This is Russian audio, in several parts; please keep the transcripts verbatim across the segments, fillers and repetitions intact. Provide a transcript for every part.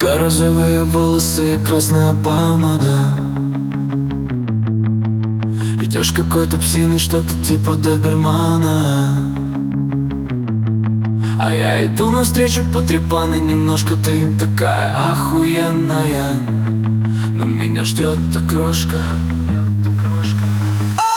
Ярко-розовые волосы и красная помада. Идешь какой-то псиной, что-то типа добермана. А я иду навстречу потрепанной, немножко ты такая охуенная. Но меня ждет та крошка. О,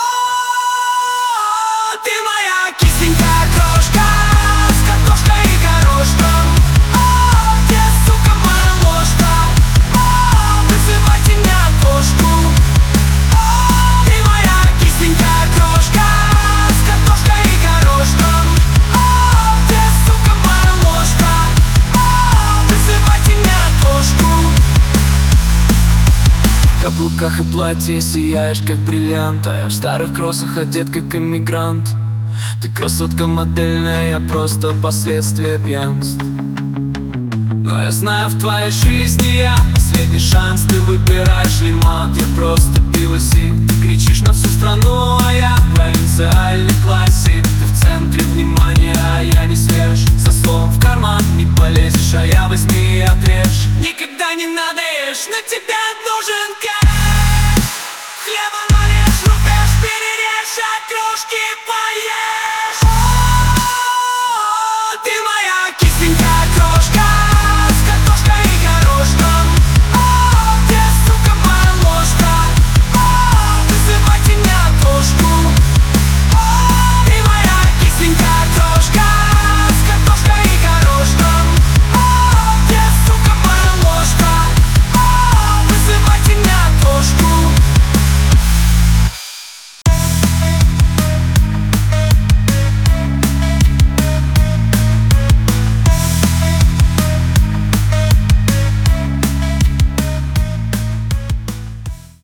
ты моя кисленькая крошка с картошкой и горошком. О, где, сука, моя ложка? О, вызывайте меня кошку. О, ты моя кисленькая крошка с картошкой и горошком. О, где, сука, моя ложка? О, вызывайте меня кошку. В каблуках и платье сияешь, как бриллиант, а я в старых кроссах одет, как иммигрант. Ты красотка модельная, я просто последствия пьянств. Но я знаю, в твоей жизни я последний шанс. Ты выбираешь лимат, я просто пивосик. Ты кричишь на всю страну, а я в провинциальный классик. Ты в центре внимания, а я не свеж. Со словом в карман не полезешь, а я возьми и отрежь. Никогда не надоешь, на тебя нужен кэш. Хлеба нарежь, рубеж перережь, а крошки поешь.